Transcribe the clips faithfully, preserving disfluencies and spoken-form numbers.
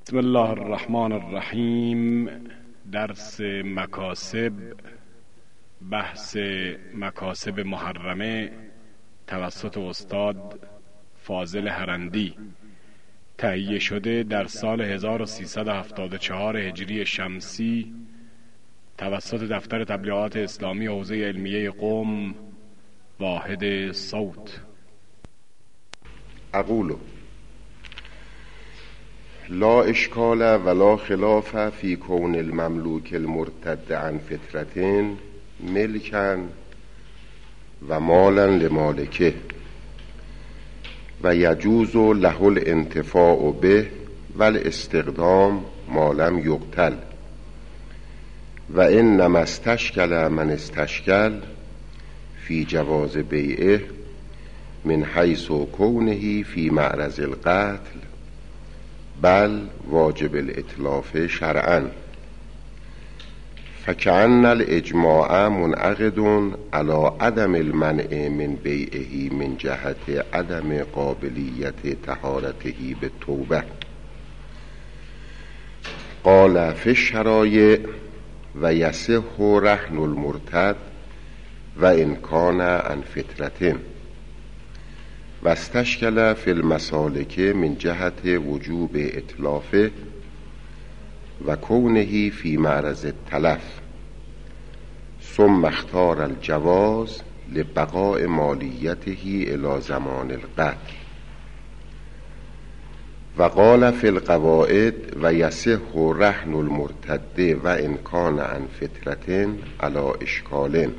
بسم الله الرحمن الرحیم. درس مکاسب، بحث مکاسب محرمه توسط استاد فاضل هرندی، تهیه شده در سال هزار و سیصد و هفتاد و چهار هجری شمسی توسط دفتر تبلیغات اسلامی حوزه علمیه قم، واحد صوت. اقول لا اشکال ولا خلاف فی کون المملوک المرتد عن فطرة ملکا و مالا لمالکه و یجوز له الانتفاع به و الاستخدام ما لم یقتل و انما استشکل من استشکل فی جواز بیعه من حیث کونه فی معرض القتل بل واجب الاتلاف شرعا، فکأن الاجماع منعقد على عدم المنع من بیعه من جهت عدم قابلیت طهارته بالتوبه. قال فی الشرایع و یصح رهن المرتد و ان کان عن فطرة و استشکل فی المسالک من جهت وجوب اتلافه و کونه فی معرض التلف، ثم اختار الجواز لبقاء مالیته الی زمان القتل. و قال فی القواعد و یصح رهن المرتد و ان کان عن فطرة علی اشکال.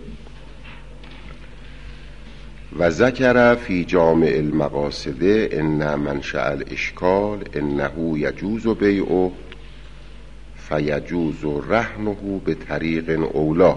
و ذکر فی جامع المقاصد ان منشأ الاشکال انه یجوز بیعه فیجوز رهنه بطریق اولی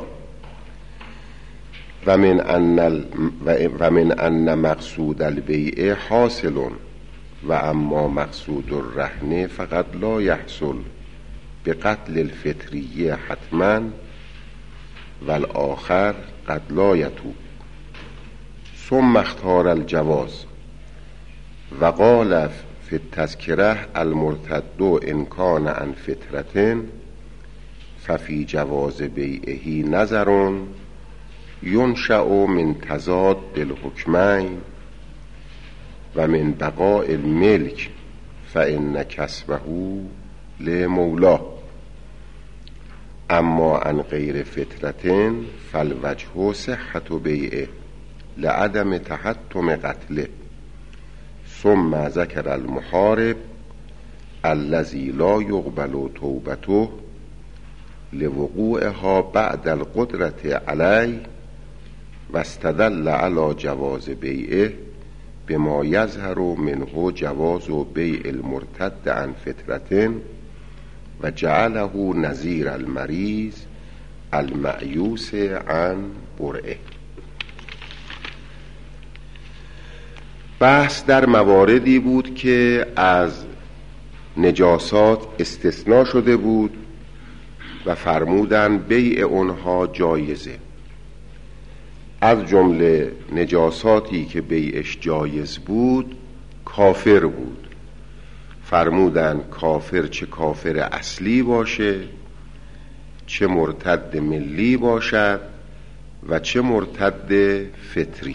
و من ان ال... و من ان مقصود البیع حاصل و اما مقصود الرهن فقد لا یحصل بقتل الفطریه حتما و الاخر قد لا یتوب. ثم اختار الجواز و قال فی التذکره المرتد ان کان عن فطرة ففی جواز بیعه نظر ینشأ من تضاد الحکمین و من بقاء الملک فان کسبه لمولاه، اما عن غیر فطرة فالوجه صحة بیعه لعدم تحتم قتله. ثم ذکر المحارب الذي لا یقبل توبته لوقوعها بعد القدرة علیه و استدل علی جواز بیعه بما یظهر منه جواز بیع المرتد عن فطرة و جعله نظیر المریض المأیوس عن برئه. بحث در مواردی بود که از نجاسات استثناء شده بود و فرمودن بیع اونها جایزه. از جمله نجاساتی که بیعش جایز بود کافر بود. فرمودن کافر چه کافر اصلی باشه، چه مرتد ملی باشد و چه مرتد فطری.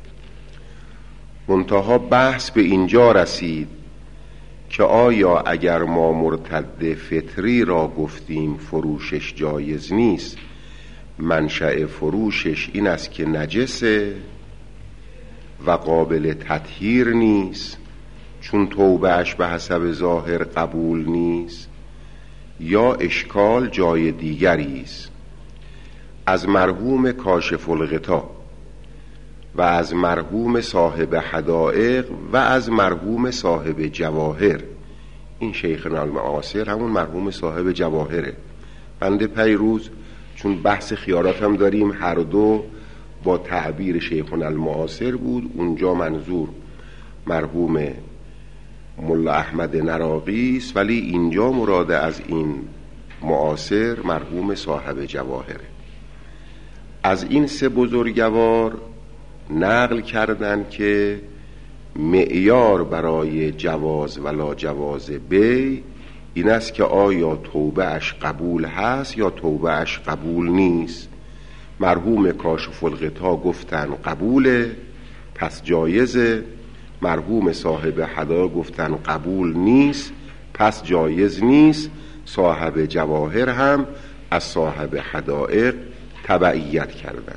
منتها بحث به اینجا رسید که آیا اگر ما مرتد فطری را گفتیم فروشش جایز نیست، منشأ فروشش این است که نجسه و قابل تطهیر نیست چون توبهش به حسب ظاهر قبول نیست، یا اشکال جای دیگری است. از مرحوم کاشف الغطا و از مرحوم صاحب حدائق و از مرحوم صاحب جواهر، این شیخنا المعاصر همون مرحوم صاحب جواهره. بنده پیروز چون بحث خیارات هم داریم، هر دو با تعبیر شیخنا المعاصر بود. اونجا منظور مرحوم ملا احمد نراقی است، ولی اینجا مراد از این معاصر مرحوم صاحب جواهره. از این سه بزرگوار نقل کردن که معیار برای جواز و لا جواز بیع این است که آیا توبه اش قبول هست یا توبه اش قبول نیست. مرحوم کاشف الغطا گفتن قبوله، پس جایزه. مرحوم صاحب هدایا گفتن قبول نیست، پس جایز نیست. صاحب جواهر هم از صاحب حدائق تبعیت کردن.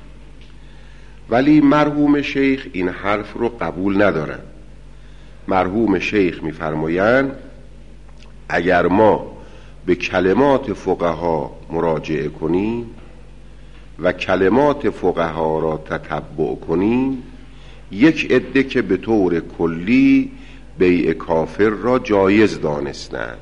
ولی مرحوم شیخ این حرف رو قبول ندارن. مرحوم شیخ میفرمایند اگر ما به کلمات فقها مراجعه کنیم و کلمات فقها را تتبع کنیم، یک عده که به طور کلی بیع کافر را جایز دانستند،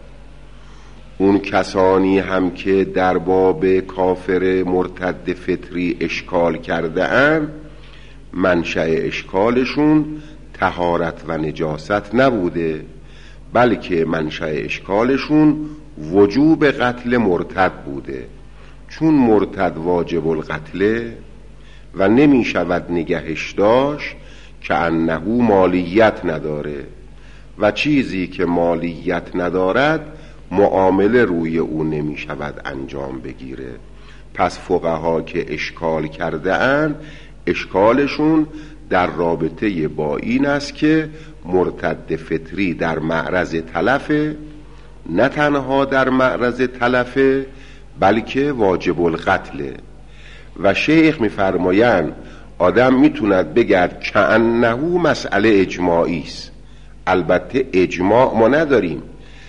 اون کسانی هم که در باب کافر مرتد فطری اشکال کرده اند، منشأ اشکالشون طهارت و نجاست نبوده، بلکه منشأ اشکالشون وجوب قتل مرتد بوده. چون مرتد واجب القتله و نمی شود نگهش داشت که انه مالیت نداره و چیزی که مالیت ندارد معامله روی او نمی شود انجام بگیره. پس فقها که اشکال کرده اند، اشکالشون در رابطه با این است که مرتد فطری در معرض تلفه، نه تنها در معرض تلفه بلکه واجب القتله. و شیخ میفرمایند آدم میتوند بگرد که انه مسئله اجماعی است. البته اجماع ما نداریم،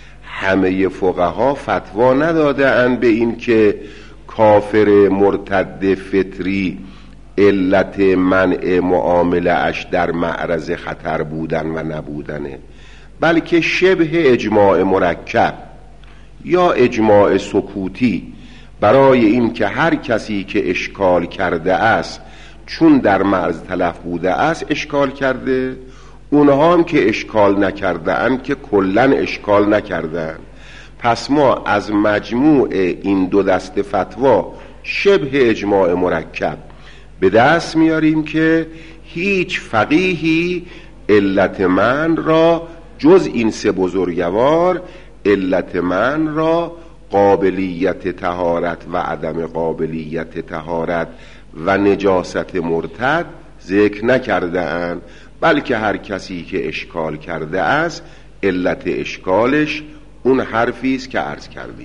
همه فقها فتوا نداده اند به این که کافر مرتد فطری علت منع معامله اش در معرض خطر بودن و نبودنه، بلکه شبه اجماع مرکب یا اجماع سکوتی برای این که هر کسی که اشکال کرده است چون در معرض تلف بوده است اشکال کرده، اونها هم که اشکال نکرده اند که کلن اشکال نکردن. پس ما از مجموع این دو دسته فتوا شبه اجماع مرکب به دست میاریم که هیچ فقیهی علت من را جز این سه بزرگوار، علت من را قابلیت طهارت و عدم قابلیت طهارت و نجاست مرتد ذکر نکرده اند، بلکه هر کسی که اشکال کرده است علت اشکالش اون حرفی است که عرض کردیم.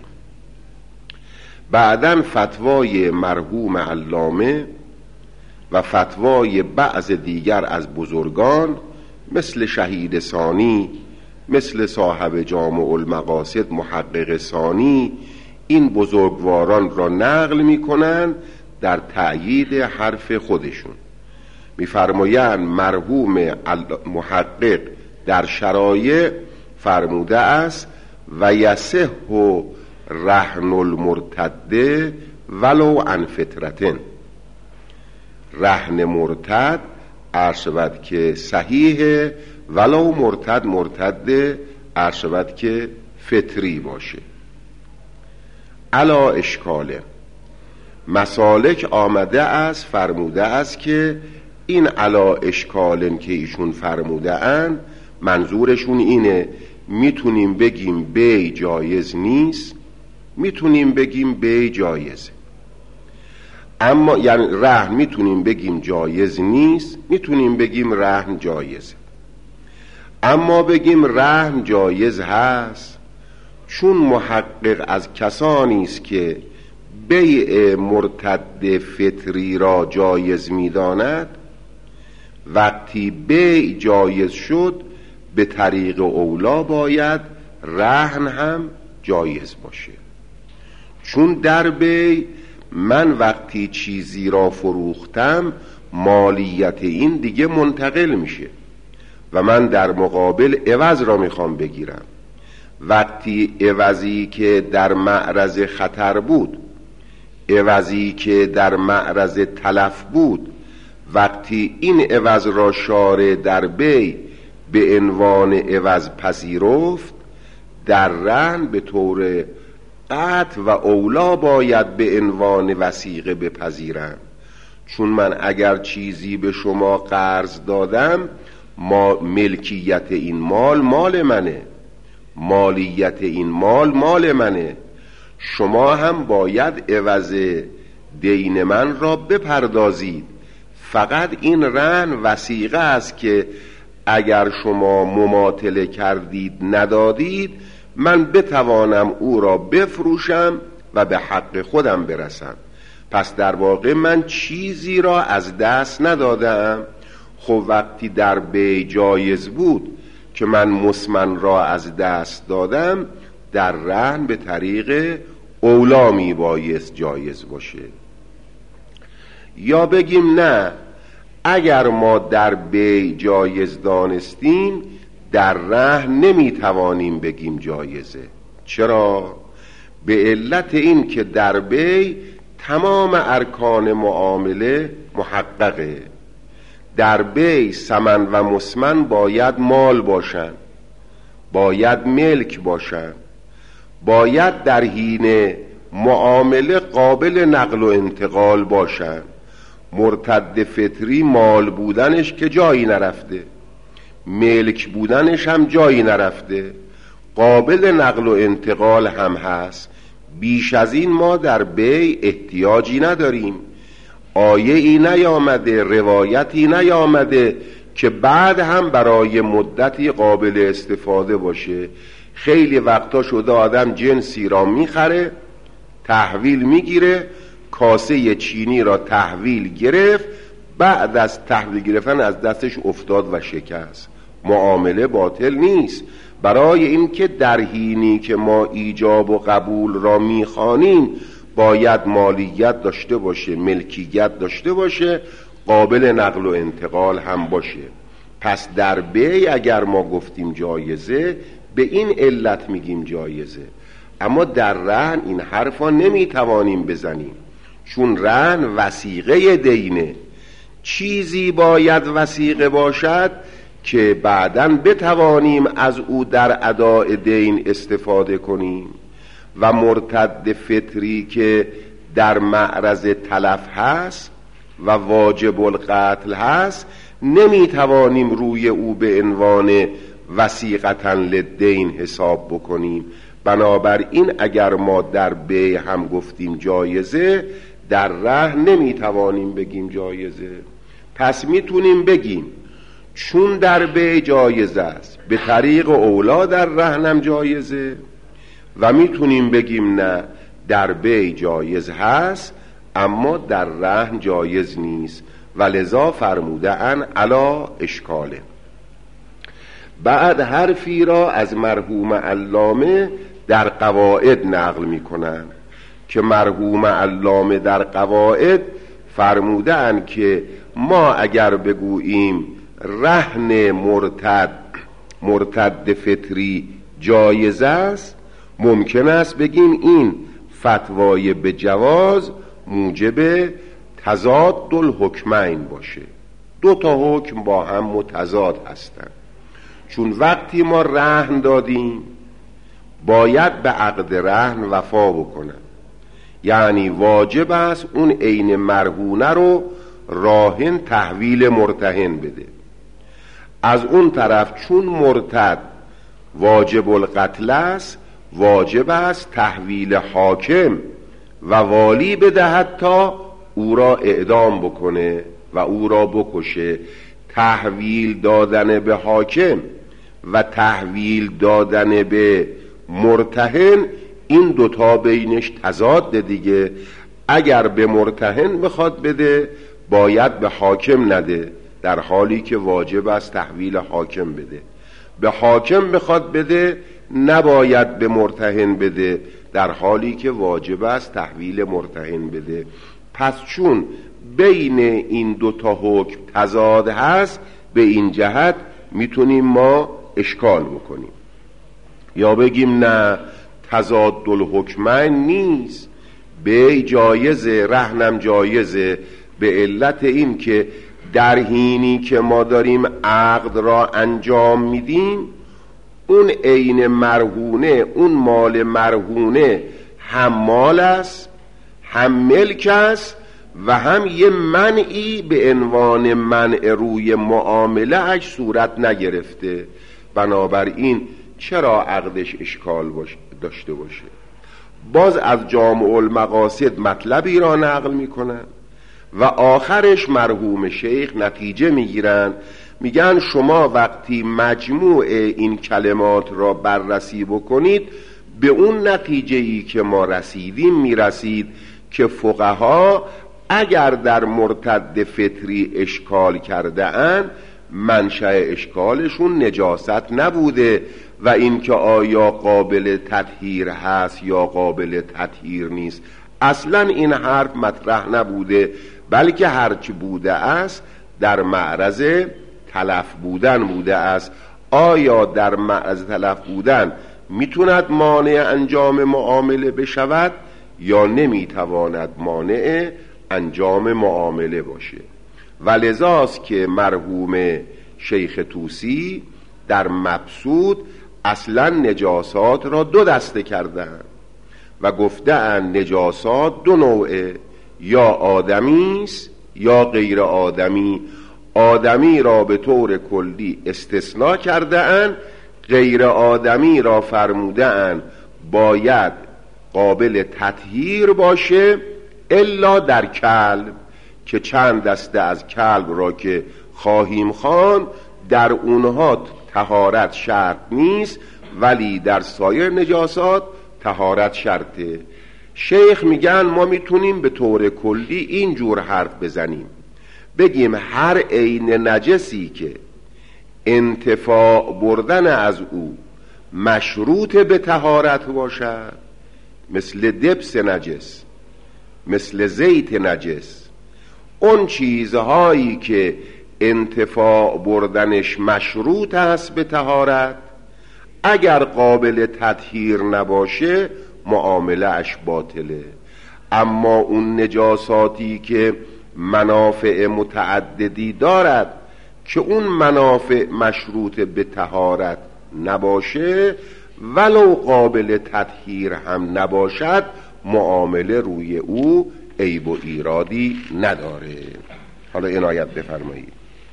بعداً فتوای مرحوم علامه و فتوای بعض دیگر از بزرگان مثل شهید ثانی، مثل صاحب جامع المقاصد محقق ثانی، این بزرگواران را نقل می کنند در تأیید حرف خودشون. میفرمایند مرحوم محقق در شرایع فرموده است و یصح رهن المرتد ولو عن فطرتن. رهن مرتد عرض شود که صحیحه، ولو مرتد مرتد عرض شود که فطری باشه. علا اشکاله مسالک آمده است فرموده است که این علا اشکالن که ایشون فرموده ان منظورشون اینه میتونیم بگیم بی جایز نیست، میتونیم بگیم بی جایزه. اما یعنی رهن میتونیم بگیم جایز نیست، میتونیم بگیم رهن جایزه. اما بگیم رهن جایز هست چون محقق از کسانی است که بیع مرتد فطری را جایز میداند، وقتی بیع جایز شد به طریق اولا باید رهن هم جایز باشه. چون در بیع من وقتی چیزی را فروختم مالیت این دیگه منتقل میشه و من در مقابل عوض را میخوام بگیرم. وقتی عوضی که در معرض خطر بود، عوضی که در معرض تلف بود، وقتی این عوض را شارع در بیع به عنوان عوض پذیرفت، در رهن به طور قطع و اولا باید به عنوان وثیقه بپذیرم. چون من اگر چیزی به شما قرض دادم، ما ملکیت این مال مال منه، مالیت این مال مال منه، شما هم باید عوض دین من را بپردازید. فقط این رهن وثیقه است که اگر شما مماطله کردید ندادید، من بتوانم او را بفروشم و به حق خودم برسم. پس در واقع من چیزی را از دست ندادم. خب وقتی در بی جایز بود که من مسمن را از دست دادم، در رهن به طریق اولا می بایست جایز باشه. یا بگیم نه، اگر ما در بی جایز دانستیم، در رهن نمی توانیم بگیم جایزه. چرا؟ به علت این که در بی تمام ارکان معامله محققه. در بی ثمن و مسمن باید مال باشن، باید ملک باشن، باید در حین معامله قابل نقل و انتقال باشن. مرتد فطری مال بودنش که جایی نرفته، ملک بودنش هم جایی نرفته، قابل نقل و انتقال هم هست. بیش از این ما در بی احتیاجی نداریم. آیه ای نیامده، روایتی نیامده که بعد هم برای مدتی قابل استفاده باشه. خیلی وقتا شده آدم جنسی را میخره، تحویل میگیره، کاسه چینی را تحویل گرفت، بعد از تحویل گرفتن از دستش افتاد و شکست. معامله باطل نیست. برای اینکه در حینی که ما ایجاب و قبول را میخوانیم باید مالیت داشته باشه، ملکیت داشته باشه، قابل نقل و انتقال هم باشه. پس در بی اگر ما گفتیم جایزه، به این علت میگیم جایزه. اما در رهن این حرفا نمیتوانیم بزنیم، چون رهن وثیقه دینه. چیزی باید وثیقه باشد که بعداً بتوانیم از او در اداء دین استفاده کنیم. و مرتد فطری که در معرض تلف هست و واجب القتل هست، نمیتوانیم روی او به عنوان وثیقة للدین حساب بکنیم. بنابراین اگر ما در بی هم گفتیم جایزه، در رهن نمیتوانیم بگیم جایزه. پس میتونیم بگیم چون در بی جایزه است، به طریق اولا در رهنم جایزه. و میتونیم بگیم نه، در بی جایز هست اما در رهن جایز نیست. ولذا فرموده ان علا اشکاله. بعد حرفی را از مرحوم علامه در قواعد نقل میکنن که مرحوم علامه در قواعد فرموده ان که ما اگر بگوییم رهن مرتد مرتد فطری جایز است، ممکن است بگیم این فتوای به جواز موجب تضاد الحکمین باشه. دو تا حکم با هم متضاد هستند. چون وقتی ما رهن دادیم باید به عقد رهن وفا بکنن، یعنی واجب است اون عین مرهونه رو راهن تحویل مرتهن بده. از اون طرف چون مرتد واجب القتل است، واجب است تحویل حاکم و والی بدهد تا او را اعدام بکنه و او را بکشه. تحویل دادن به حاکم و تحویل دادن به مرتهن، این دوتا بینش تضاد دیگه. اگر به مرتهن بخواد بده باید به حاکم نده، در حالی که واجب است تحویل حاکم بده. به حاکم بخواد بده نباید به مرتهن بده، در حالی که واجب است تحویل مرتهن بده. پس چون بین این دوتا حکم تضاد هست، به این جهت میتونیم ما اشکال بکنیم. یا بگیم نه، تضاد الحکمین نیست، به جایزه، رهنم جایزه، به علت این که در حینی که ما داریم عقد را انجام میدیم، اون عین مرهونه، اون مال مرهونه هم مال است، هم ملک است و هم یه منعی به عنوان منع روی معامله اش صورت نگرفته. بنابراین چرا عقدش اشکال باشه داشته باشه؟ باز از جامع المقاصد مطلبی را نقل میکنن و آخرش مرحوم شیخ نتیجه میگیرن، میگن شما وقتی مجموع این کلمات را بررسی بکنید به اون نتیجه‌ای که ما رسیدیم میرسید که فقها اگر در مرتد فطری اشکال کرده اند منشأ اشکالشون نجاست نبوده و اینکه آیا قابل تطهیر هست یا قابل تطهیر نیست اصلا این حرف مطرح نبوده، بلکه هرچی بوده است در معرض تلف بودن بوده است. آیا در معرض تلف بودن میتوند مانع انجام معامله بشود یا نمیتواند مانع انجام معامله باشه؟ و لذاست که مرحوم شیخ طوسی در مبسوط اصلا نجاسات را دو دسته کردن و گفتن نجاسات دو نوعه، یا آدمی است یا غیر آدمی. آدمی را به طور کلی استثناء کرده اند، غیر آدمی را فرموده اند باید قابل تطهیر باشه الا در کلب، که چند دسته از کلب را که خواهیم خوان در اونها طهارت شرط نیست ولی در سایر نجاسات طهارت شرطه. شیخ میگن ما میتونیم به طور کلی اینجور حرف بزنیم، بگیم هر عین نجسی که انتفاع بردن از او مشروط به طهارت باشد، مثل دبس نجس، مثل زیت نجس، اون چیزهایی که انتفاع بردنش مشروط است به طهارت، اگر قابل تطهیر نباشه معامله اش باطله. اما اون نجاساتی که منافع متعددی دارد که اون منافع مشروط به طهارت نباشه ولو قابل تطهیر هم نباشد معامله روی او عیب و ایرادی نداره. حالا عنایت بفرمایید.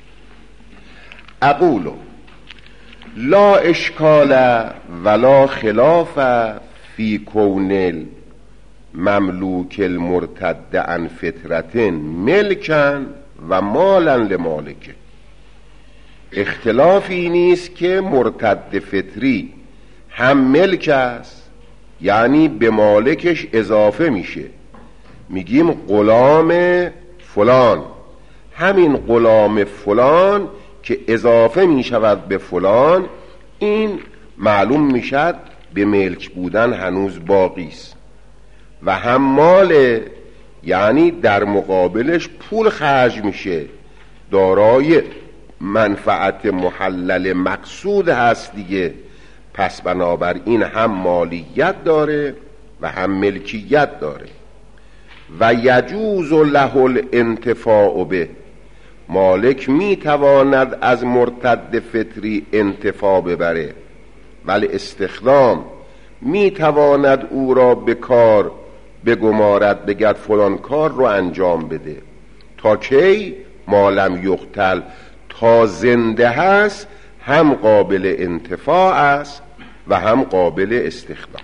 اقول لا اشکال ولا خلاف فی کون مملوک المرتد عن فطرت ملکن و مالا لمالکه. اختلافی نیست که مرتد فطری هم ملک است، یعنی به مالکش اضافه میشه، میگیم غلام فلان، همین غلام فلان که اضافه میشود به فلان این معلوم میشد به ملک بودن هنوز باقی است. و هم مال، یعنی در مقابلش پول خرج میشه، دارای منفعت محلل مقصود هست دیگه. پس بنابراین هم مالیت داره و هم ملکیت داره. و یجوز له الانتفاع به، مالک میتواند از مرتد فطری انتفاع ببره، ولی استخدام میتواند او را به کار بگمارد، بگرد فلان کار رو انجام بده. تا کی؟ مالم یقتل، تا زنده هست هم قابل انتفاع است و هم قابل استخدام.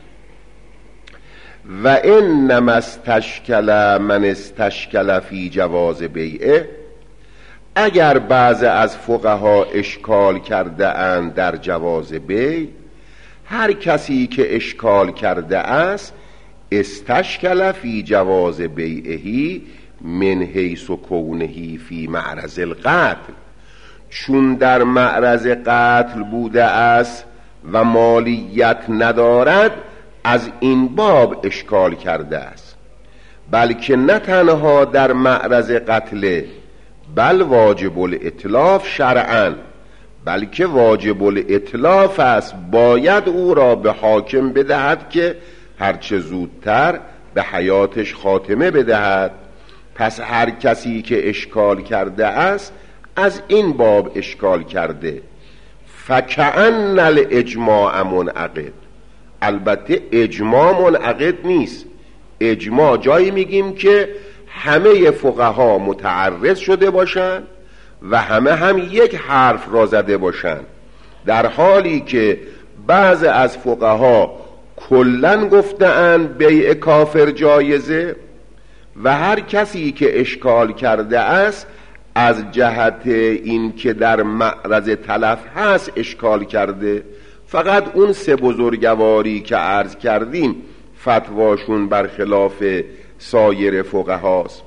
و انما استشکل من استشکل فی جواز بیعه، اگر بعض از فقها اشکال کرده اند در جواز بیع، هر کسی که اشکال کرده است استشکل فی جواز بیعهی من حیث کونهی فی معرض القتل، چون در معرض قتل بوده است و مالیت ندارد از این باب اشکال کرده است. بلکه نه تنها در معرض قتل، بل واجب الاتلاف شرعاً، بلکه واجب الاتلاف است، باید او را به حاکم بدهد که هرچه زودتر به حیاتش خاتمه بدهد. پس هر کسی که اشکال کرده است از این باب اشکال کرده. فکأن الاجماع منعقد، البته اجماع منعقد نیست. اجماع جایی میگیم که همه فقها متعرض شده باشند و همه هم یک حرف را زده باشند، در حالی که بعض از فقها کلن گفته‌اند بیع کافر جایزه و هر کسی که اشکال کرده است از جهت این که در معرض تلف هست اشکال کرده. فقط اون سه بزرگواری که عرض کردیم فتواشون برخلاف سایر فقهاست.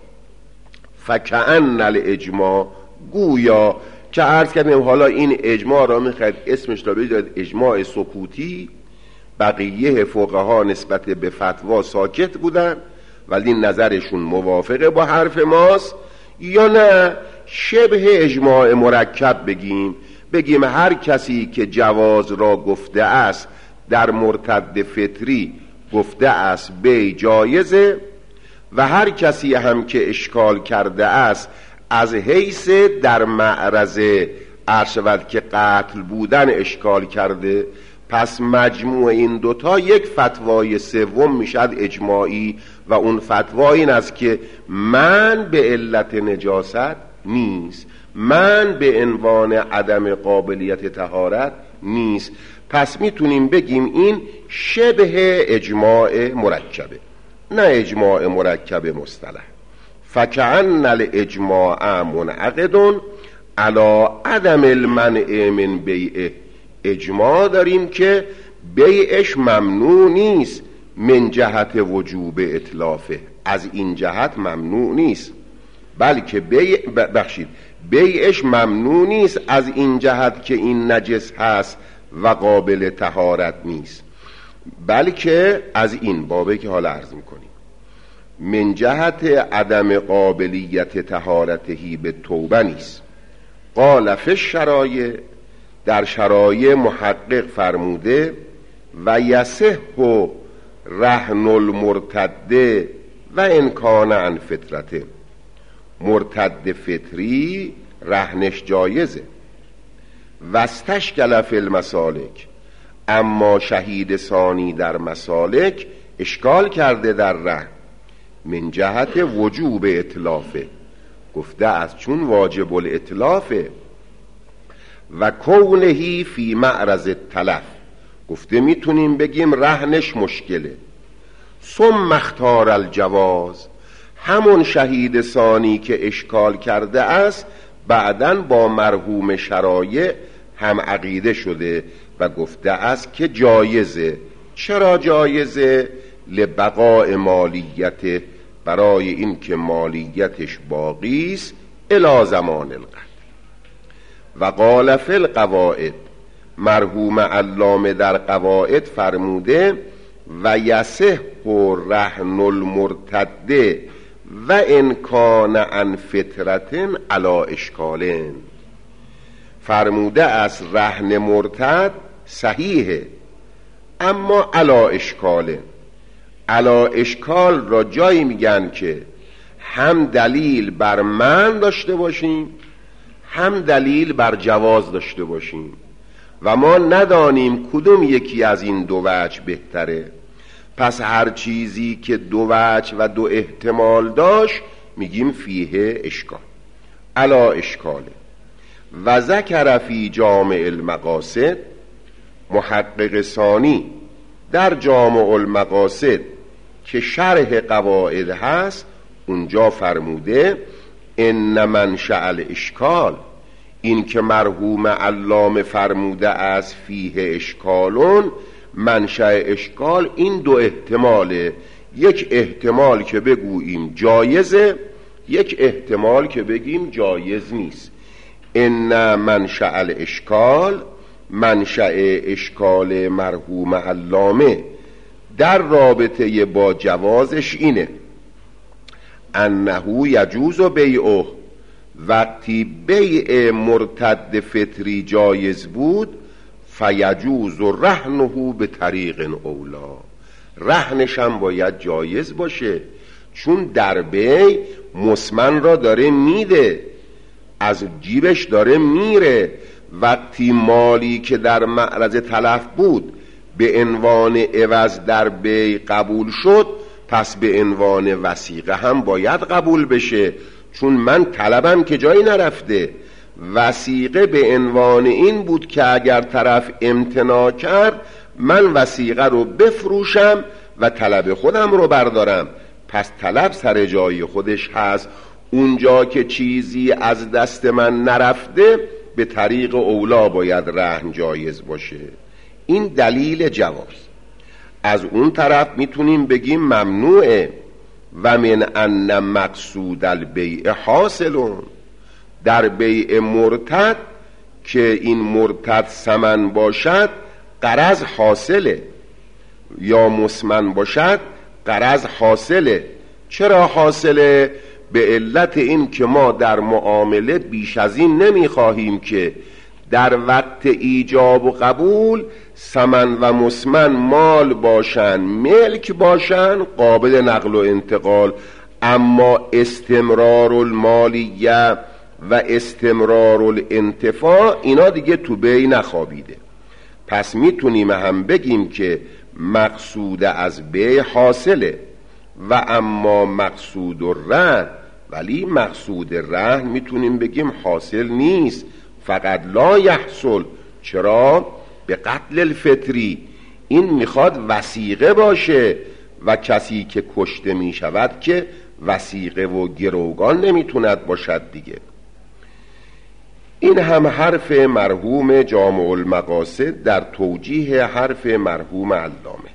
فکأن الاجماع، گویا که عرض کردیم حالا این اجماع را میخواید اسمش را بذارید اجماع سکوتی. بقیه فقها نسبت به فتوا ساکت بودن ولی نظرشون موافقه با حرف ماست، یا نه شبه اجماع مرکب بگیم بگیم هر کسی که جواز را گفته است در مرتد فطری گفته است بیع جایزه و هر کسی هم که اشکال کرده است از حیث در معرض عرشود که قتل بودن اشکال کرده. پس مجموع این دوتا یک فتوای سوم میشد اجماعی و اون فتوا این است که من به علت نجاست نیست، من به عنوان عدم قابلیت طهارت نیست. پس میتونیم بگیم این شبه اجماع مرکبه، نه اجماع مرکب مصطلح. فکأن الاجماع منعقد علی عدم المنع من بیعه. اجماع داریم که بیعش ممنوع نیست من جهت وجوب اتلافه، از این جهت ممنوع نیست، بلکه بیع بخشید بیعش ممنوع نیست از این جهت که این نجس هست و قابل طهارت نیست، بلکه از این بابه که حالا عرض میکنیم من جهت عدم قابلیت طهارتهی به توبه نیست. قال فی الشرایع، در شرایع محقق فرموده و یصح رهن المرتد و ان کان عن فطرته. مرتد فطری رهنش جایزه. و استشکل فی المسالک، اما شهید ثانی در مسالک اشکال کرده در رهن من جهت وجوب اتلافه، گفته از چون واجب الاتلافه و کونهی فی معرض التلف، گفته میتونیم بگیم رهنش مشکله. ثم اختار الجواز، همون شهید ثانی که اشکال کرده است بعداً با مرحوم شرایع هم عقیده شده و گفته است که جایزه. چرا جایزه؟ لبقاء مالیت، برای این که مالیتش باقی است الی زمان القتل. و قال فی القواعد، مرحوم علامه در قواعد فرموده و یصح رهن المرتد و ان کان عن فطرة علی اشکالین. فرموده است رهن مرتد صحیحه اما علی اشکالین. علی اشکال را جایی میگن که هم دلیل بر من داشته باشیم هم دلیل بر جواز داشته باشیم و ما ندانیم کدوم یکی از این دو وجه بهتره. پس هر چیزی که دو وجه و دو احتمال داشت میگیم فیه اشکال، علی اشکاله. و ذکر فی جامع المقاصد، محقق ثانی در جامع المقاصد که شرح قواعد هست اونجا فرموده ان منشأ الاشکال، این که مرحوم علامه فرموده از فیه اشکالون، منشأ اشکال این دو احتماله، یک احتمال که بگوییم جایزه، یک احتمال که بگیم جایز نیست. ان منشأ الاشکال، منشأ اشکال مرحوم علامه در رابطه با جوازش اینه انه یجوز بیعه، وقتی بیع مرتد فطری جایز بود فیجوز رهنه به طریق اولا، رهنش هم باید جایز باشه چون در بیع مسمن را داره میده، از جیبش داره میره. وقتی مالی که در معرض تلف بود به عنوان عوض در بیع قبول شد پس به عنوان وثیقه هم باید قبول بشه، چون من طلبم که جایی نرفته وثیقه به عنوان این بود که اگر طرف امتناع کرد من وثیقه رو بفروشم و طلب خودم رو بردارم. پس طلب سر جای خودش هست. اونجا که چیزی از دست من نرفته به طریق اولا باید رهن جایز باشه. این دلیل جواز. از اون طرف میتونیم بگیم ممنوعه. و من ان مقصود البیع حاصلون، در بیع مرتد که این مرتد ثمن باشد غرض حاصله، یا مسمن باشد غرض حاصله. چرا حاصله؟ به علت این که ما در معامله بیش از این نمیخواهیم که در وقت ایجاب و قبول ثمن و مسمن مال باشن، ملک باشن، قابل نقل و انتقال، اما استمرار المالیه و استمرار الانتفاع اینا دیگه تو بی نخوابیده. پس میتونیم هم بگیم که مقصود از بی حاصله و اما مقصود الرهن، ولی مقصود رهن میتونیم بگیم حاصل نیست، فقط لا یحصل. چرا؟ به قتل الفطری. این میخواد وثیقه باشه و کسی که کشته میشود که وثیقه و گروگان نمیتوند باشد دیگه. این هم حرف مرحوم جامع المقاصد در توجیه حرف مرحوم علامه.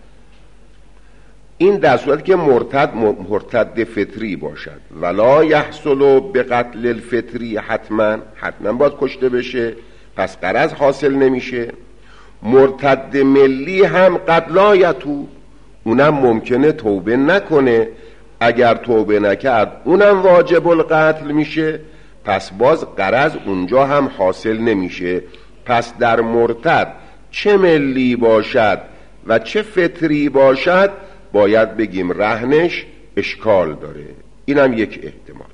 این در صورت که مرتد مرتد فطری باشد. ولا یحصل به قتل الفطری، حتما حتما باید کشته بشه، پس غرض حاصل نمیشه. مرتد ملی هم قد لا یتوب، اونم ممکنه توبه نکنه، اگر توبه نکرد اونم واجب القتل میشه، پس باز غرض اونجا هم حاصل نمیشه. پس در مرتد چه ملی باشد و چه فطری باشد باید بگیم رهنش اشکال داره. اینم یک احتمال.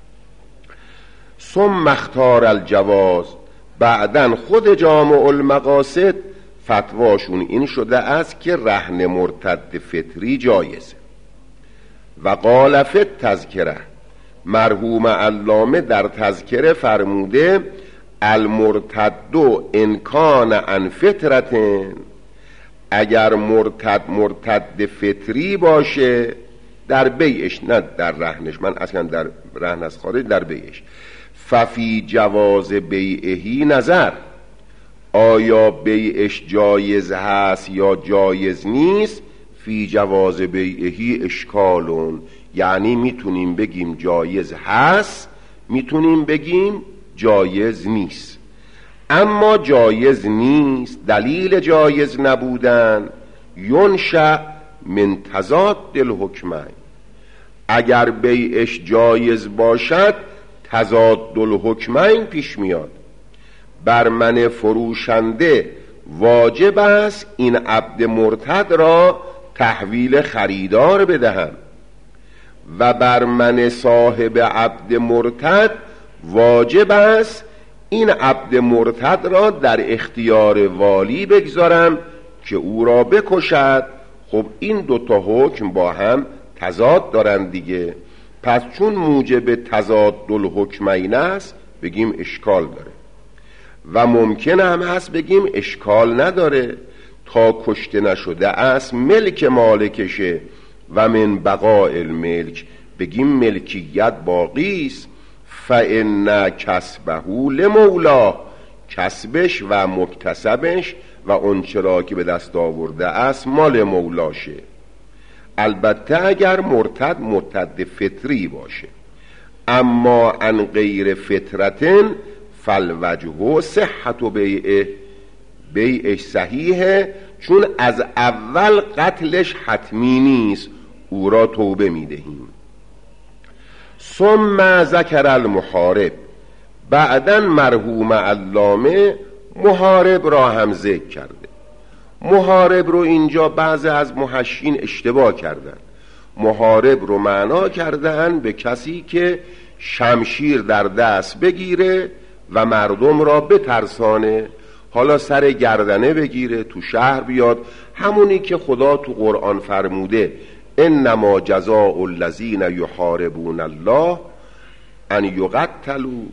ثم اختار الجواز، بعدن خود جامع المقاصد فتواشون این شده است که رهن مرتد فطری جایزه. و قال فی التذکره، مرحوم علامه در تذکره فرموده المرتد ان کان عن فطرة، اگر مرتد مرتد فطری باشه در بیعش، نه در رهنش، من اصلا در رهن از خارج، در بیعش، ففی جواز بیعهی نظر، آیا بیعش جایز هست یا جایز نیست؟ فی جواز بیعهی اشکالون، یعنی میتونیم بگیم جایز هست، میتونیم بگیم جایز نیست. اما جایز نیست، دلیل جایز نبودن ینشأ من تضاد الحکمین، اگر بیعش جایز باشد تضاد الحکمین پیش میاد. بر من فروشنده واجب است این عبد مرتد را تحویل خریدار بدهم و بر من صاحب عبد مرتد واجب است این عبد مرتد را در اختیار والی بگذارم که او را بکشد. خب این دوتا حکم با هم تضاد دارن دیگه، پس چون موجب تضاد الحکمین است بگیم اشکال داره، و ممکن هم هست بگیم اشکال نداره، تا کشته نشده است ملک مالکشه و من بقاء الملک بگیم ملکیت باقی است. فإن کسبه لمولاه، کسبش و مکتسبش و آنچه را که به دست آورده است مال مولاشه. البته اگر مرتد مرتد فطری باشه، اما عن غیر فطرتن فالوجه صحت بیعه، بیعش صحیحه چون از اول قتلش حتمی نیست، او را توبه میدهیم. ثم ذکر المحارب، بعدن مرحوم علامه محارب را هم ذکر کرده. محارب رو اینجا بعضی از محشین اشتباه کردن، محارب رو معنا کردن به کسی که شمشیر در دست بگیره و مردم را بترسانه، حالا سر گردنه بگیره تو شهر بیاد، همونی که خدا تو قرآن فرموده انما جزاء الذین یحاربون الله ان یقتلوا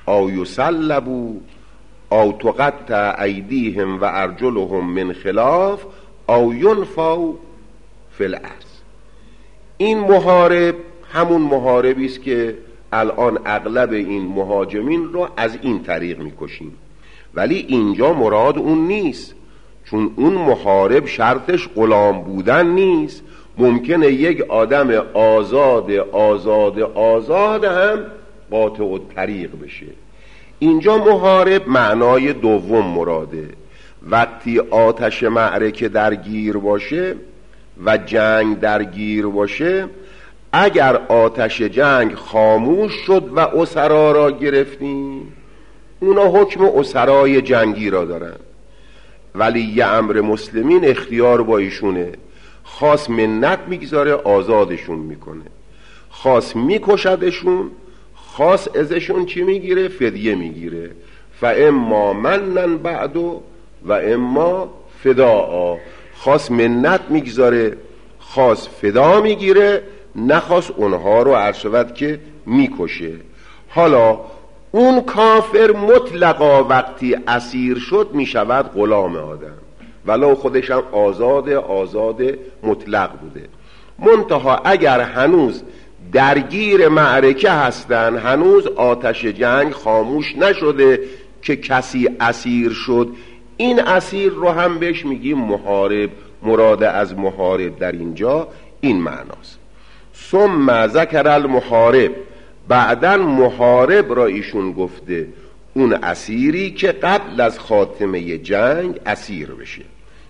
او یسلبوا او تقطع ایدیهم و ارجلهم من خلاف او ینفوا فی الارض. این محارب همون محاربی است که الان اغلب این مهاجمین رو از این طریق میکشیم، ولی اینجا مراد اون نیست، چون اون محارب شرطش غلام بودن نیست. ممکنه یک آدم آزاد آزاد آزاد هم قاطع الطریق بشه. اینجا محارب معنای دوم مراده. وقتی آتش معرکه درگیر باشه و جنگ درگیر باشه، اگر آتش جنگ خاموش شد و اسرا را گرفتیم، اونا حکم اسرای جنگی را دارن. ولی امر مسلمین اختیار با ایشونه، خاص منت میگذاره آزادشون میکنه، خاص میکشدشون، خاص ازشون چی میگیره؟ فدیه میگیره. فاما منن بعدو و اما فداء. خاص منت میگذاره، خاص فدا میگیره، نخواست اونها رو عرشبت که میکشه. حالا اون کافر مطلقا وقتی اسیر شد میشود غلام آدم، ولو خودش هم آزاد آزاد مطلق بوده. منتها اگر هنوز درگیر معرکه هستن، هنوز آتش جنگ خاموش نشده که کسی اسیر شد، این اسیر رو هم بهش میگیم محارب. مراد از محارب در اینجا این معناست. ثم ذکر المحارب، بعدن محارب را ایشون گفته، اون اسیری که قبل از خاتمه جنگ اسیر بشه.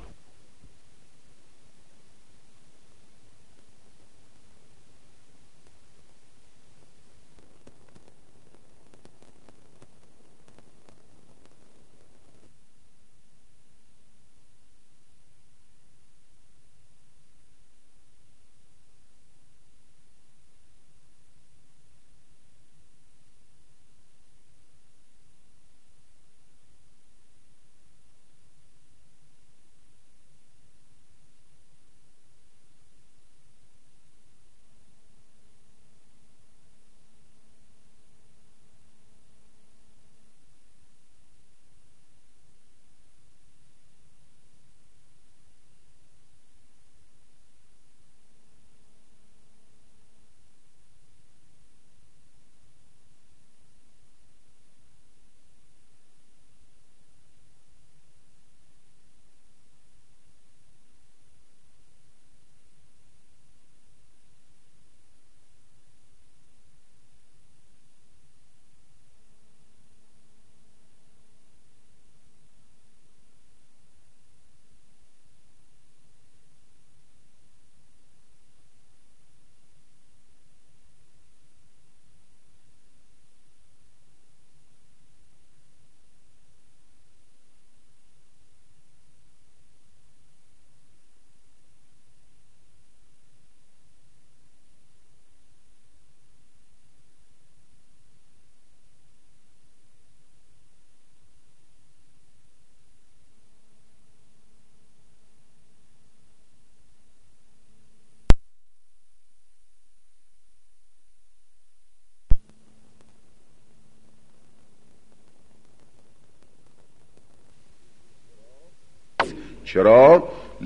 چرا؟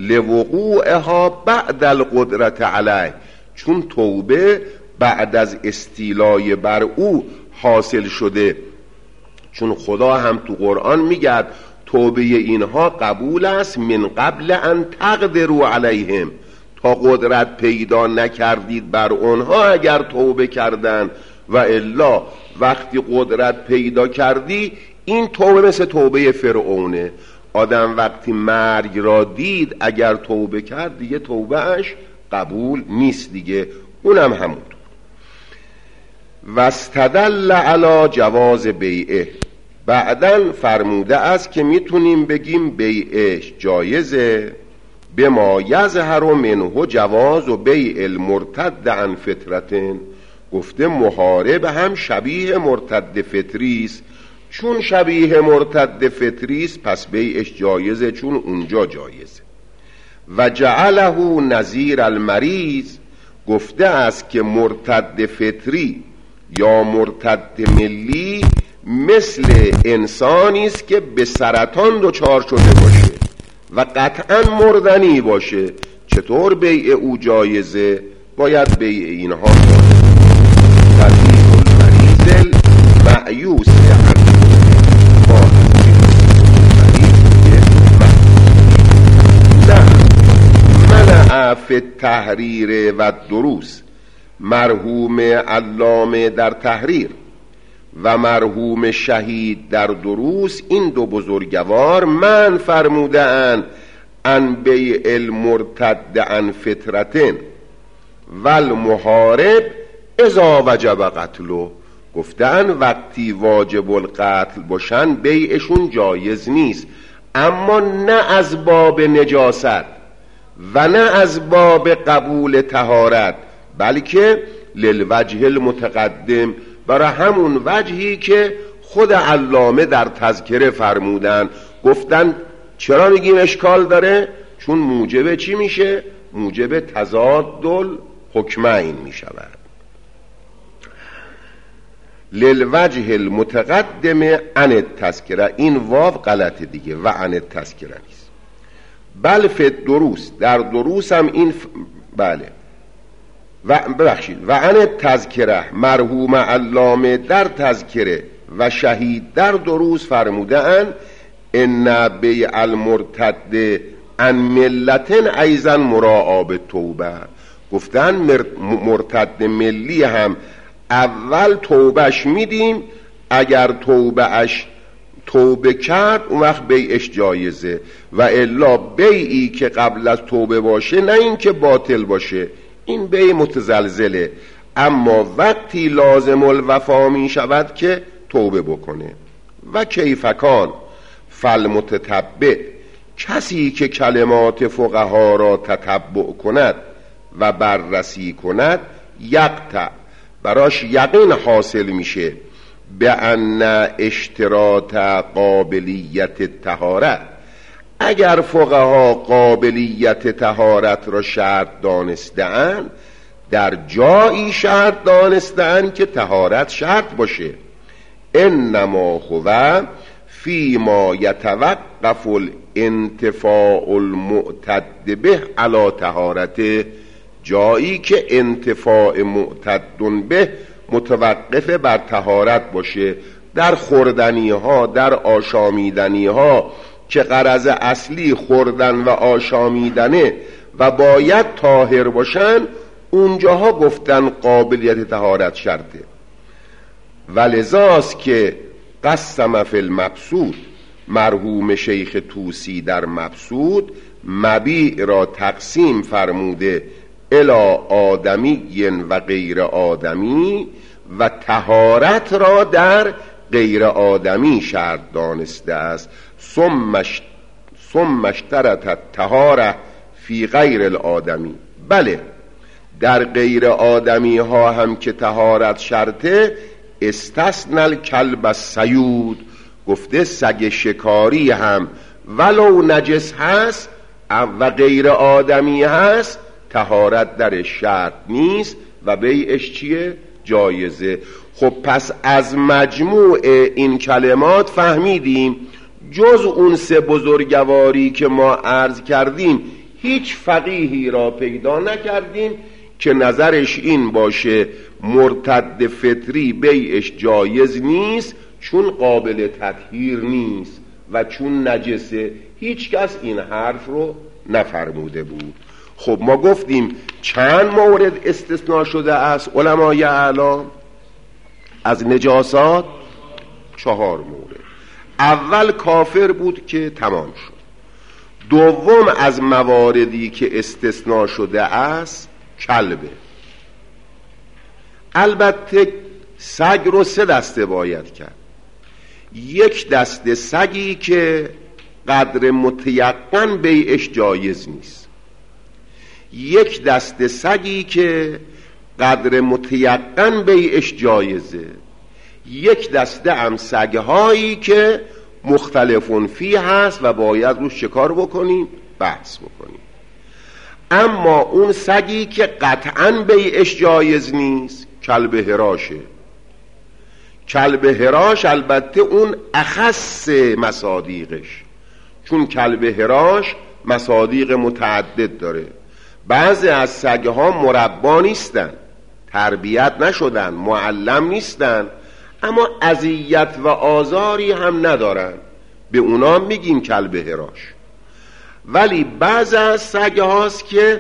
لوقوعها بعد القدرت علیه، چون توبه بعد از استیلای بر او حاصل شده. چون خدا هم تو قرآن میگه توبه اینها قبول است من قبل ان تقدروا علیهم، تا قدرت پیدا نکردید بر اونها اگر توبه کردن، و الا وقتی قدرت پیدا کردی. این توبه مثل توبه فرعونه. آدم وقتی مرگ را دید اگر توبه کرد دیگه توبه اش قبول نیست دیگه، اونم همون. واستدل علی جواز بیعه، بعدن فرموده است که میتونیم بگیم بیعش جایزه، به ما یظهر منه جواز و بیع المرتد عن فطرتن. گفته محارب هم شبیه مرتد فطری است، چون شبیه مرتد فطری است پس بیعش جایزه، چون اونجا جایزه. و جعله نظیر المریض، گفته است که مرتد فطری یا مرتد ملی مثل انسانی است که به سرطان دچار شده باشه و قطعا مردنی باشه. چطور بیع او جایزه؟ باید بیع اینها طبیب المریض المعیوس نه منع فی التحریر و دروس. مرحوم علامه در تحریر و مرحوم شهید در دروس، این دو بزرگوار من فرمودند ان بیع المرتد عن فطرتن و المحارب اذا وجب قتله. گفتن وقتی واجب القتل باشن بیعشون جایز نیست، اما نه از باب نجاست و نه از باب قبول طهارت، بلکه للوجه المتقدم، برای همون وجهی که خود علامه در تذکره فرمودن. گفتن چرا میگیم اشکال داره؟ چون موجب چی میشه؟ موجب تضاد الحکمین میشود. للوجه المتقدم عن التذکره، این واو غلطه دیگه و عن التذکره نیست. بل فی دروس، در دروس هم این ف... بله و ببخشید و عن التذکره، مرحوم علامه در تذکره و شهید در دروس فرمودن ان بیع المرتد عن ملتن ایضا مراعا بالتوبه. گفتن مرتد ملی هم اول توبهش میدیم، اگر توبهش توبه کرد اون وقت بیعش جایزه، و الا بیعی که قبل از توبه باشه نه این که باطل باشه، این بیع متزلزله. اما وقتی لازم الوفا می شود که توبه بکنه. و کیفکان فالمتتبع، کسی که کلمات فقها را تتبع کند و بررسی کند، یقطع، براش یقین حاصل میشه به ان اشتراط قابلیت طهارت. اگر فقها قابلیت طهارت را شرط دانسته‌اند، در جایی شرط دانسته‌اند که طهارت شرط باشه. انما هو فیما یتوقف الانتفاع المعتد به علی طهارته، جایی که انتفاع معتد به متوقف بر طهارت باشه. در خوردنی ها، در آشامیدنی ها که غرض اصلی خوردن و آشامیدنه و باید طاهر باشن، اونجاها گفتن قابلیت طهارت شرطه. ولذاست که قسم فی المبسوط، مرحوم شیخ طوسی در مبسوط مبیع را تقسیم فرموده الی آدمی و غیر آدمی، و طهارت را در غیر آدمی شرط دانسته است. ثم اشترط طهاره فی غیر الآدمی. بله، در غیر آدمی ها هم که طهارت شرطه، استثنى الکلب الصیود، گفته سگ شکاری هم ولو نجس هست و غیر آدمی هست، طهارت در شرط نیست و بیعش چیه؟ جایزه. خب پس از مجموع این کلمات فهمیدیم جز اون سه بزرگواری که ما عرض کردیم هیچ فقیهی را پیدا نکردیم که نظرش این باشه مرتد فطری بیعش جایز نیست چون قابل تطهیر نیست و چون نجسه. هیچ کس این حرف رو نفرموده بود. خب ما گفتیم چند مورد استثناء شده است علمای اعلام از نجاسات؟ چهار مورد. اول کافر بود که تمام شد. دوم از مواردی که استثناء شده است کلبه. البته سگ رو سه دسته باید کرد. یک دسته سگی که قدر متیقن بیعش جایز نیست، یک دسته سگی که قدر متیقن بیعش جایزه، یک دسته هم سگهایی که مختلفون فی هست و باید روش چکار بکنیم؟ بحث بکنیم. اما اون سگی که قطعاً بیعش جایز نیست کلب هراشه. کلب هراش البته اون اخص مصادیقش، چون کلب هراش مصادیق متعدد داره. بعضی از سگها مربا نیستن، تربیت نشدن، معلم نیستن، اما اذیت و آزاری هم ندارن، به اونا میگیم کلب هراش. ولی بعضی از سگهاست که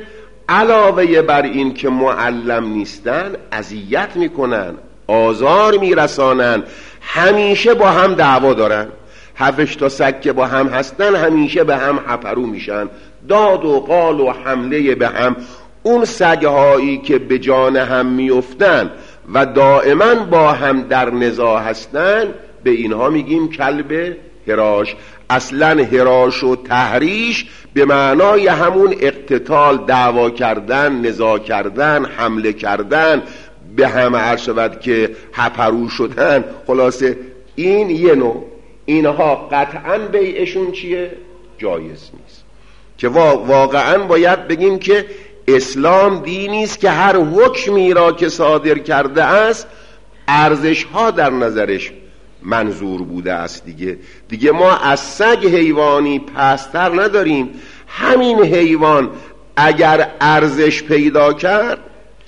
علاوه بر این که معلم نیستن، اذیت میکنن، آزار میرسانن، همیشه با هم دعوا دارن. هفتش تا سگ که با هم هستن همیشه به هم حپرو میشن، داد و قال و حمله به هم. اون سگهایی که به جان هم میفتن و دائما با هم در نزاع هستن، به اینها میگیم کلب هراش. اصلا هراش و تحریش به معنای همون اقتتال، دعوا کردن، نزاع کردن، حمله کردن، به هم عرض شود که حپرو شدن. خلاصه این یه نوع. اینها قطعا بیعشون چیه؟ جایز نیست. که واقعا باید بگیم که اسلام دینی است که هر حکمی را که صادر کرده است ارزش ها در نظرش منظور بوده است. دیگه دیگه ما از سگ حیوانی پستر نداریم. همین حیوان اگر ارزش پیدا کرد،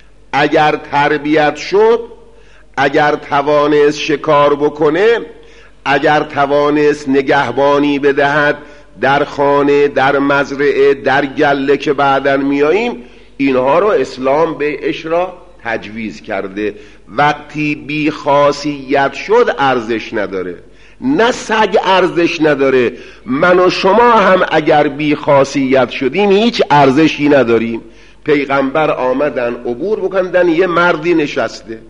اگر تربیت شد، اگر توانست شکار بکنه، اگر توانست نگهبانی بدهد در خانه، در مزرعه، در گله که بعداً میاییم، اینها رو اسلام بیعش را تجویز کرده. وقتی بی خاصیت شد ارزش نداره. نه سگ ارزش نداره، من و شما هم اگر بی خاصیت شدیم هیچ ارزشی نداریم. پیغمبر آمدن عبور بکندن، یه مردی نشسته،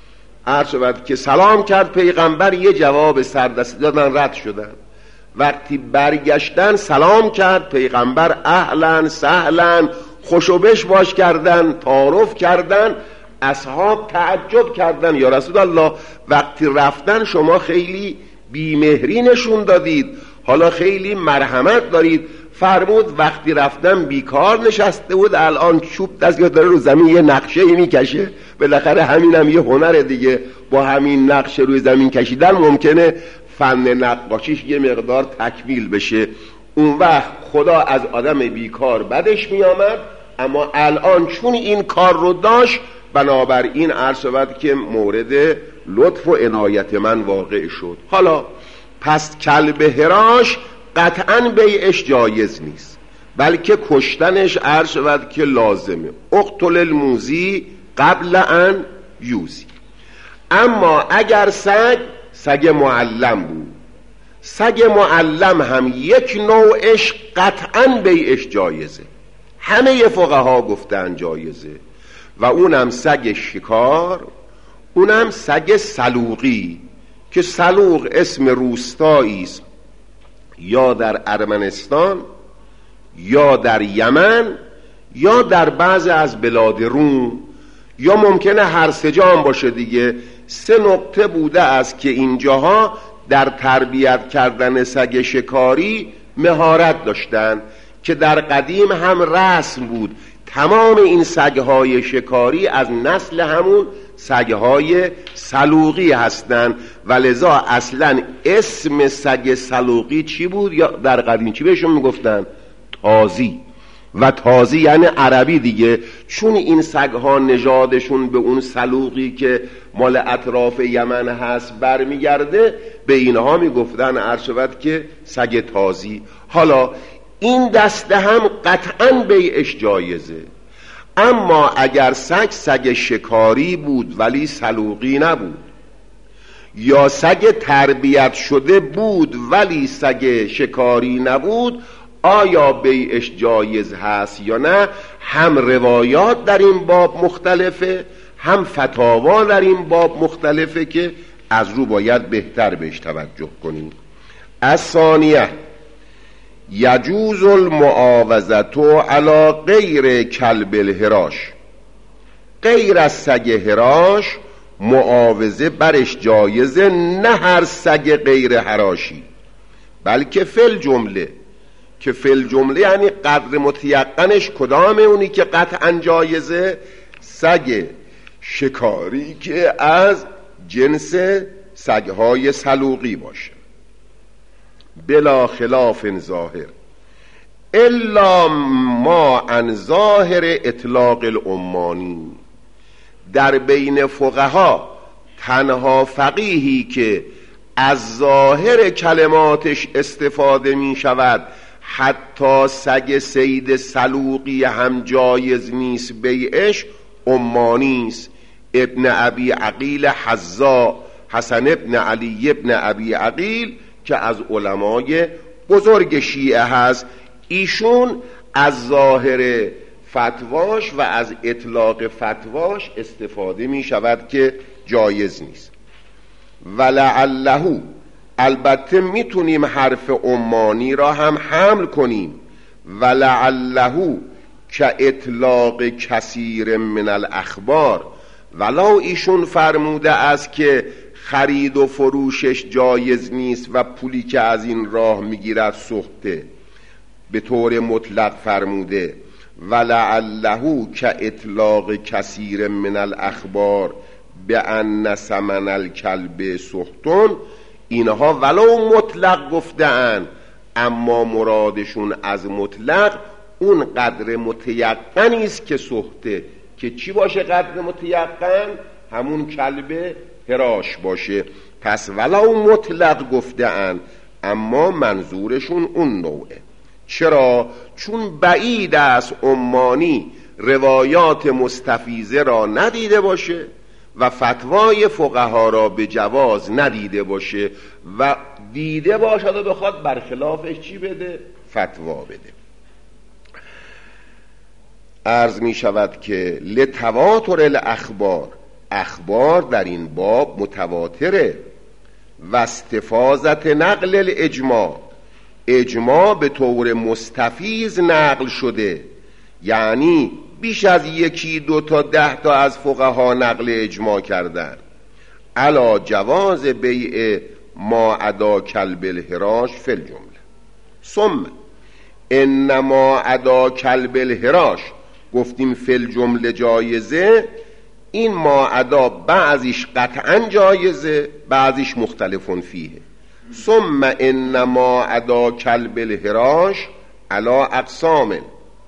عرض شود که سلام کرد پیغمبر، یه جواب سردستی دادن، رد شدن. وقتی برگشتن سلام کرد پیغمبر، اهلا سهلا، خوشو بش باش کردن، تعارف کردن. اصحاب تعجب کردن، یا رسول الله وقتی رفتن شما خیلی بیمهری نشون دادید، حالا خیلی مرحمت دارید. فرمود وقتی رفتن بیکار نشسته بود، الان چوب دست داره رو زمین یه نقشه میکشه. بالاخره همین هم یه هنره دیگه، با همین نقشه روی زمین کشیدن ممکنه فن نقاشیش یه مقدار تکمیل بشه. اون وقت خدا از آدم بیکار بدش میامد، اما الان چون این کار رو داشت، بنابراین عرض شود که مورد لطف و عنایت من واقع شد. حالا پس کلب هراش قطعا بیعش جایز نیست، بلکه کشتنش عرض شود که لازمه. اقتل الموذی قبل ان یوذی. اما اگر سگ سگ معلم بود، سگ معلم هم یک نوعش قطعا بیعش جایزه. همه فقها گفتن جایزه. و اونم سگ شکار، اونم سگ سلوقی، که سلوق اسم روستایی است یا در ارمنستان یا در یمن یا در بعض از بلاد روم، یا ممکنه هر سه جا هم باشه دیگه. سه نقطه بوده است که اینجاها در تربیت کردن سگ شکاری مهارت داشتن، که در قدیم هم رسم بود. تمام این سگهای شکاری از نسل همون سگهای سلوقی هستند و لذا اصلا اسم سگ سلوقی چی بود؟ یا در قدیم چی بهشون میگفتن؟ تازی. و تازی یعنی عربی دیگه، چون این سگها نژادشون به اون سلوقی که مال اطراف یمن هست برمیگرده، به اینها میگفتن عرض شود که سگ تازی. حالا این دسته هم قطعا بیعش جایزه. اما اگر سگ سگ شکاری بود ولی سلوقی نبود، یا سگ تربیت شده بود ولی سگ شکاری نبود، آیا بیعش جایز هست یا نه؟ هم روایات در این باب مختلفه، هم فتاوا در این باب مختلفه که از رو باید بهتر بهش توجه کنیم. از ثانیه یجوز المعاوضة علی غیر کلب الهراش، غیر از سگ هراش معاوضه برش جایزه، نه هر سگ غیر هراشی، بلکه فل جمله. که فل جمله یعنی قدر متیقنش کدامه؟ اونی که قطعا جایزه سگ شکاری که از جنس سگهای سلوقی باشه. بلا خلاف ظاهر الا ما عن ظاهر اطلاق العمانی. در بین فقها تنها فقیهی که از ظاهر کلماتش استفاده می شود حتی سگ صید سلوقی هم جایز نیست بیعش، عمانی است. ابن ابی عقیل حذا، حسن ابن علی ابن ابی عقیل که از علمای بزرگ شیعه هست، ایشون از ظاهر فتواش و از اطلاق فتواش استفاده می شود که جایز نیست. ولعله، البته میتونیم حرف عمانی را هم حمل کنیم، ولعله که اطلاق کثیر من الاخبار، ولو ایشون فرموده است که خرید و فروشش جایز نیست و پولی که از این راه میگیرد سخته، به طور مطلق فرموده ولعله که اطلاق کثیر من الاخبار به ان ثمن الکلب سختون، اینها ولو مطلق گفتن اما مرادشون از مطلق اون قدر متیقنی است که سخته، که چی باشه قدر متیقن؟ همون کلب هراش باشه. پس ولو مطلق گفتن اما منظورشون اون نوعه. چرا؟ چون بعید است عمانی روایات مستفیضه را ندیده باشه و فتوای فقها را به جواز ندیده باشه و دیده باشد و بخواد برخلافش چی بده؟ فتوا بده. عرض می شود که لتواتر الاخبار، اخبار در این باب متواتره. و استفاضت نقل الاجماع، اجماع به طور مستفیض نقل شده، یعنی بیش از یکی دو تا ده تا از فقها نقل اجماع کردن علا جواز بیع ما عدا کلب الهراش فی الجمله. ثم انما عدا کلب الهراش گفتیم فی الجمله جایزه، این ما عدا بعضیش قطعا جایزه بعضیش مختلفون فیه. ثم انما عدا کلب الهراش علا اقسام،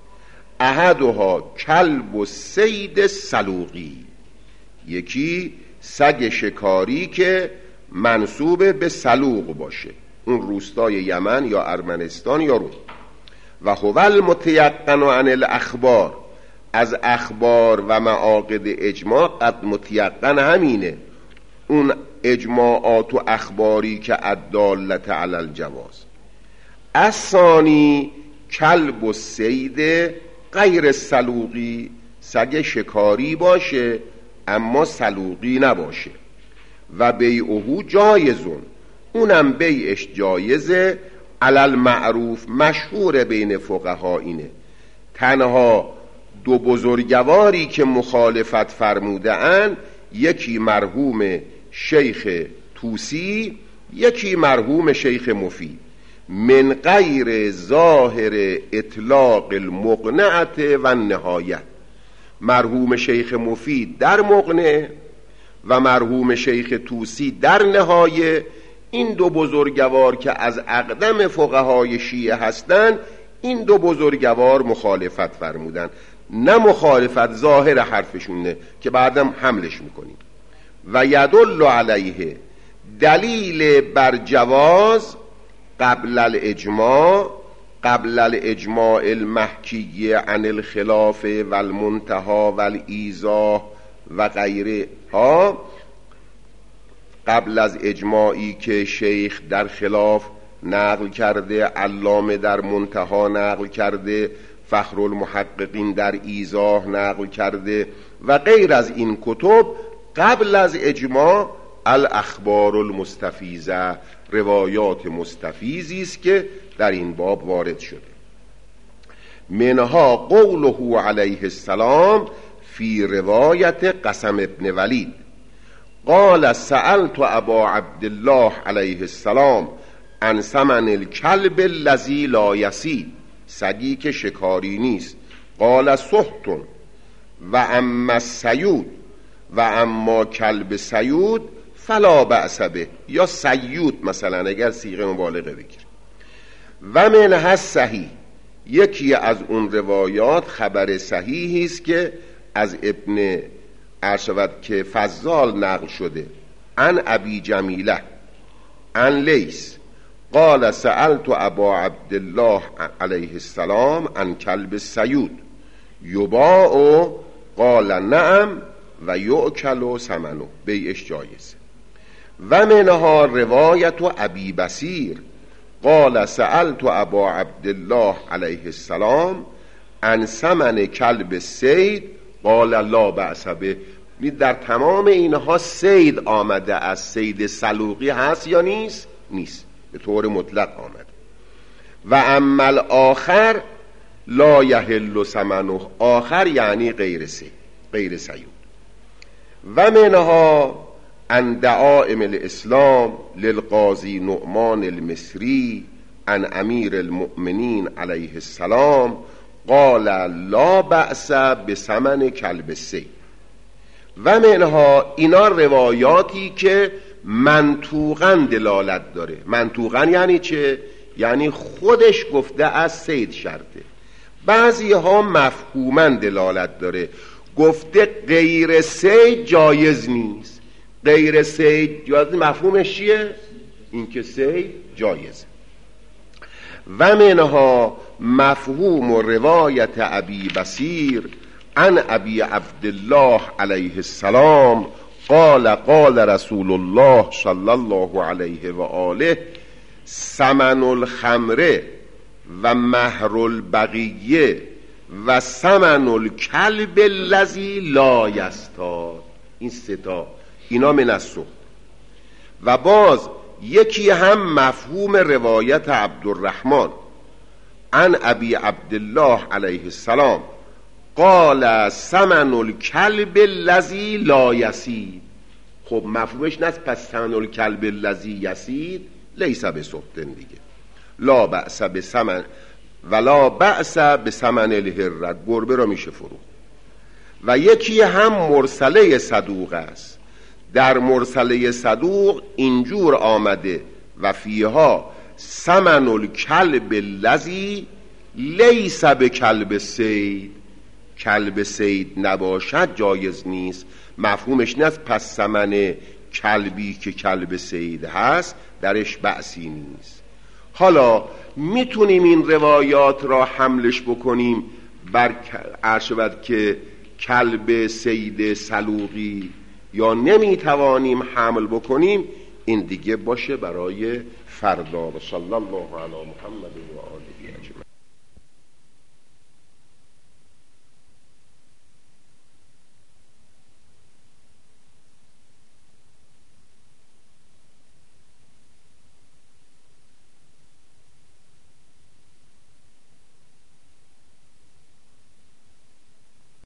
احدها کلب و صید سلوقی، یکی سگ شکاری که منسوب به سلوق باشه، اون روستای یمن یا ارمنستان یا روم. و هو المتیقن عن الاخبار، از اخبار و معاقد اجماع قد متیقن همینه، اون اجماعات و اخباری که الدالت علی الجواز. الثانی کلب و صید غیر سلوقی، سگ شکاری باشه اما سلوقی نباشه. و بیعه جایزون، اونم بیعش جایزه. علل معروف، مشهور بین فقها اینه، تنها دو بزرگواری که مخالفت فرموده ان، یکی مرحوم شیخ توسی، یکی مرحوم شیخ مفید، من غیر ظاهر اطلاق المقنعت و نهایت. مرحوم شیخ مفید در مقنع و مرحوم شیخ توسی در نهایه. این دو بزرگوار که از اقدم فقهای شیعه هستند، این دو بزرگوار مخالفت فرمودن، نه مخالفت ظاهر حرفشونه که بعدم حملش میکنیم. و یدل علیه، دلیل بر جواز قبل الاجماع، قبل الاجماع المحکی عن الخلاف و المنتها و الایضاح و غیرها، قبل از اجماعی که شیخ در خلاف نقل کرده، علامه در منتها نقل کرده، فخر المحققین در ایضاح نقل کرده و غیر از این کتب، قبل از اجماع الاخبار المستفیضه، روایات مستفیضی است که در این باب وارد شده. منها قوله علیه السلام فی روایت قسم ابن ولید قال سألت ابا عبدالله علیه السلام عن ثمن الکلب الذی لا یصید، سگی که شکاری نیست. قال سحت و اما السیود، و اما کلب سیود فلا بأس به، یا سیود مثلا اگر صیغه مبالغه بگیر. و منها صحیح، یکی از اون روایات خبر صحیحی است که از ابن ارشد که فضال نقل شده، عن ابی جمیله عن لیس قال سألت ابا عبدالله علیه السلام عن کلب السیود یباع قال نعم و یؤکل ثمنه، بیعش جایز. و منها روایت ابی بصیر قال سألت ابا عبدالله علیه السلام عن ثمن کلب الصید قال لا بأس به. در تمام اینها صید آمده، از صید سلوقی هست یا نیست؟ نیست، به طور مطلق آمده. و اما الاخر لا یحل ثمنه، آخر یعنی غیر صید، غیر صیود. و منها عن دعائم الاسلام للقاضی نعمان المصری عن امیر المؤمنین علیه السلام قال لا بأس بثمن کلب الصید. و منها، اینا روایاتی که منطوقاً دلالت داره. منطوقاً یعنی چه؟ یعنی خودش گفته از صید شرطه. بعضی ها مفهوماً دلالت داره، گفته غیر صید جایز نیست. غیر صید جایز، مفهومش چیه؟ این که صید جایز. و منها مفهوم و روایت ابی بصیر عن ابی عبدالله علیه السلام قال قال رسول الله صلی الله علیه و آله ثمن الخمر و مهر البقیه و ثمن الکلب الذی لا یصطاد. این سه تا اینا من السحت. و باز یکی هم مفهوم روایت عبدالرحمن عن ابی عبدالله علیه السلام قال ثمن الکلب الذی لا یصید. خب مفهومش نست، پس ثمن الکلب الذی یصید لیس بسحت دیگه. لا بأس بثمن ولا بأس بثمن الهره، گربه را میشه فروخت. و یکی هم مرسله صدوق است. در مرسله صدوق اینجور آمده و فیها ثمن الکلب الذی لیس بکلب صید، کلب صید نباشد جایز نیست. مفهومش نیست پس ثمن کلبی که کلب صید هست درش بأسی نیست. حالا میتونیم این روایات را حملش بکنیم بر عرشبت که کلب صید سلوقی، یا نمیتوانیم حمل بکنیم، این دیگه باشه برای فردا. و صلی الله علی محمد و آله اجمعین.